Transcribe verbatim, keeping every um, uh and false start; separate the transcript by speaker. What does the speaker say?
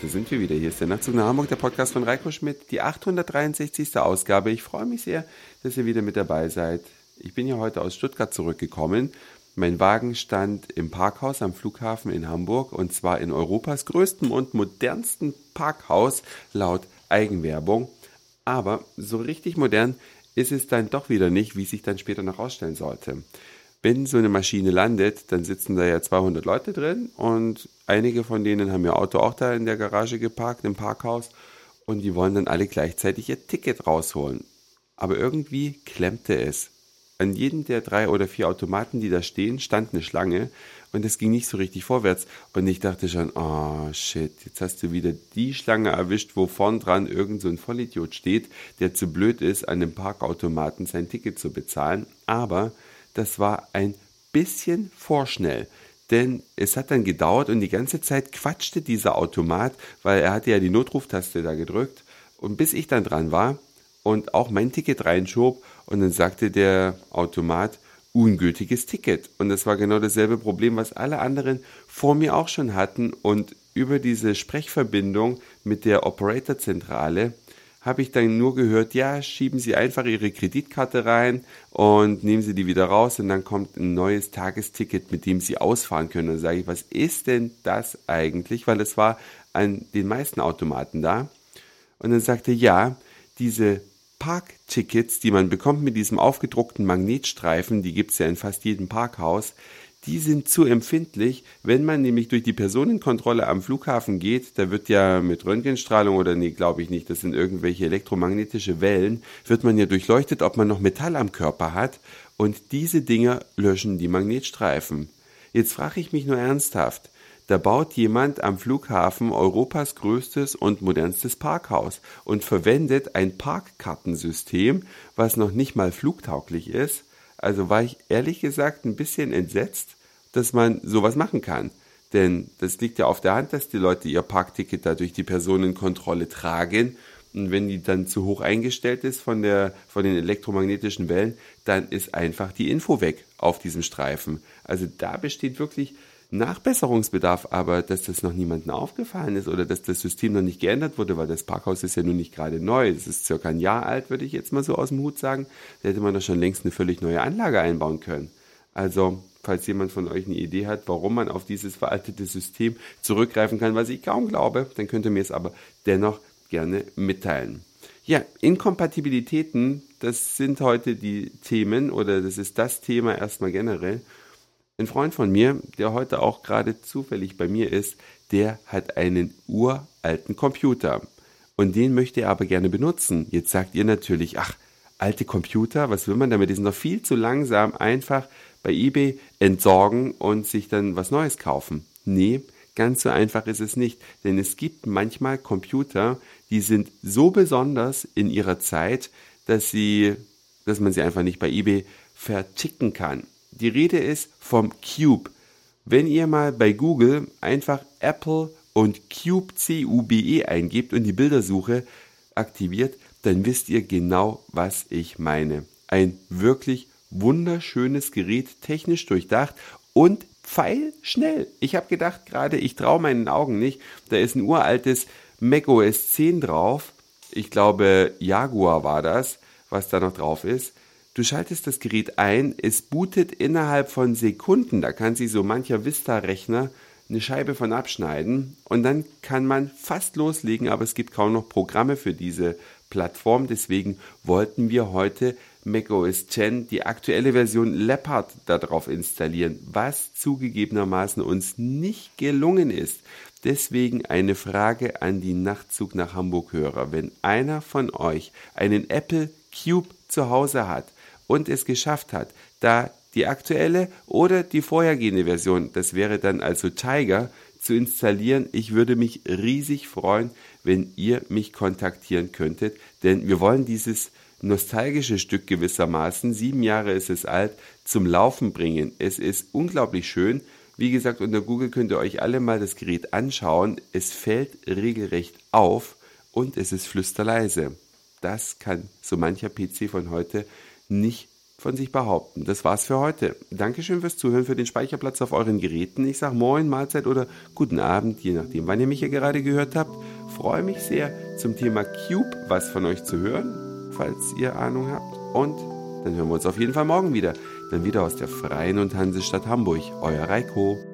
Speaker 1: da sind wir wieder. Hier ist der Nachtzug nach Hamburg, der Podcast von Reiko Schmidt, die achthundertdreiundsechzigste Ausgabe. Ich freue mich sehr, dass ihr wieder mit dabei seid. Ich bin ja heute aus Stuttgart zurückgekommen. Mein Wagen stand im Parkhaus am Flughafen in Hamburg und zwar in Europas größtem und modernsten Parkhaus laut Eigenwerbung. Aber so richtig modern ist es dann doch wieder nicht, wie sich dann später noch ausstellen sollte. Wenn so eine Maschine landet, dann sitzen da ja zweihundert Leute drin und einige von denen haben ihr Auto auch da in der Garage geparkt, im Parkhaus, und die wollen dann alle gleichzeitig ihr Ticket rausholen. Aber irgendwie klemmte es. An jedem der drei oder vier Automaten, die da stehen, stand eine Schlange und es ging nicht so richtig vorwärts. Und ich dachte schon, oh shit, jetzt hast du wieder die Schlange erwischt, wo vorn dran irgend so ein Vollidiot steht, der zu blöd ist, an dem Parkautomaten sein Ticket zu bezahlen. Aber das war ein bisschen vorschnell, denn es hat dann gedauert und die ganze Zeit quatschte dieser Automat, weil er hatte ja die Notruftaste da gedrückt, und bis ich dann dran war und auch mein Ticket reinschob und dann sagte der Automat, ungültiges Ticket. Und das war genau dasselbe Problem, was alle anderen vor mir auch schon hatten, und über diese Sprechverbindung mit der Operatorzentrale habe ich dann nur gehört, ja, schieben Sie einfach Ihre Kreditkarte rein und nehmen Sie die wieder raus und dann kommt ein neues Tagesticket, mit dem Sie ausfahren können. Und dann sage ich, was ist denn das eigentlich? Weil es war an den meisten Automaten da. Und dann sagte, ja, diese Parktickets, die man bekommt mit diesem aufgedruckten Magnetstreifen, die gibt es ja in fast jedem Parkhaus, die sind zu empfindlich, wenn man nämlich durch die Personenkontrolle am Flughafen geht, da wird ja mit Röntgenstrahlung oder nee, glaube ich nicht, das sind irgendwelche elektromagnetische Wellen, wird man ja durchleuchtet, ob man noch Metall am Körper hat, und diese Dinger löschen die Magnetstreifen. Jetzt frage ich mich nur ernsthaft, da baut jemand am Flughafen Europas größtes und modernstes Parkhaus und verwendet ein Parkkartensystem, was noch nicht mal flugtauglich ist. Also war ich ehrlich gesagt ein bisschen entsetzt, dass man sowas machen kann. Denn das liegt ja auf der Hand, dass die Leute ihr Parkticket da durch die Personenkontrolle tragen. Und wenn die dann zu hoch eingestellt ist von der, von den elektromagnetischen Wellen, dann ist einfach die Info weg auf diesem Streifen. Also da besteht wirklich Nachbesserungsbedarf, aber dass das noch niemandem aufgefallen ist oder dass das System noch nicht geändert wurde, weil das Parkhaus ist ja nun nicht gerade neu, es ist circa ein Jahr alt, würde ich jetzt mal so aus dem Hut sagen, da hätte man doch schon längst eine völlig neue Anlage einbauen können. Also, falls jemand von euch eine Idee hat, warum man auf dieses veraltete System zurückgreifen kann, was ich kaum glaube, dann könnt ihr mir es aber dennoch gerne mitteilen. Ja, Inkompatibilitäten, das sind heute die Themen oder das ist das Thema erstmal generell. Ein Freund von mir, der heute auch gerade zufällig bei mir ist, der hat einen uralten Computer und den möchte er aber gerne benutzen. Jetzt sagt ihr natürlich, ach, alte Computer, was will man damit? Die sind doch viel zu langsam, einfach bei eBay entsorgen und sich dann was Neues kaufen. Nee, ganz so einfach ist es nicht, denn es gibt manchmal Computer, die sind so besonders in ihrer Zeit, dass sie, dass man sie einfach nicht bei eBay verticken kann. Die Rede ist vom Cube. Wenn ihr mal bei Google einfach Apple und Cube, C U B E eingebt und die Bildersuche aktiviert, dann wisst ihr genau, was ich meine. Ein wirklich wunderschönes Gerät, technisch durchdacht und pfeilschnell. Ich habe gedacht gerade, ich traue meinen Augen nicht, da ist ein uraltes macOS zehn drauf. Ich glaube, Jaguar war das, was da noch drauf ist. Du schaltest das Gerät ein, es bootet innerhalb von Sekunden, da kann sich so mancher Vista-Rechner eine Scheibe von abschneiden und dann kann man fast loslegen, aber es gibt kaum noch Programme für diese Plattform, deswegen wollten wir heute macOS zehn, die aktuelle Version Leopard, darauf installieren, was zugegebenermaßen uns nicht gelungen ist. Deswegen eine Frage an die Nachtzug nach Hamburg-Hörer. Wenn einer von euch einen Apple Cube zu Hause hat und es geschafft hat, da die aktuelle oder die vorhergehende Version, das wäre dann also Tiger, zu installieren. Ich würde mich riesig freuen, wenn ihr mich kontaktieren könntet, denn wir wollen dieses nostalgische Stück gewissermaßen, sieben Jahre ist es alt, zum Laufen bringen. Es ist unglaublich schön. Wie gesagt, unter Google könnt ihr euch alle mal das Gerät anschauen. Es fällt regelrecht auf und es ist flüsterleise. Das kann so mancher P C von heute nicht von sich behaupten. Das war's für heute. Dankeschön fürs Zuhören, für den Speicherplatz auf euren Geräten. Ich sage Moin, Mahlzeit oder Guten Abend, je nachdem, wann ihr mich hier gerade gehört habt. Freue mich sehr, zum Thema Cube was von euch zu hören, falls ihr Ahnung habt. Und dann hören wir uns auf jeden Fall morgen wieder. Dann wieder aus der Freien und Hansestadt Hamburg. Euer Reiko.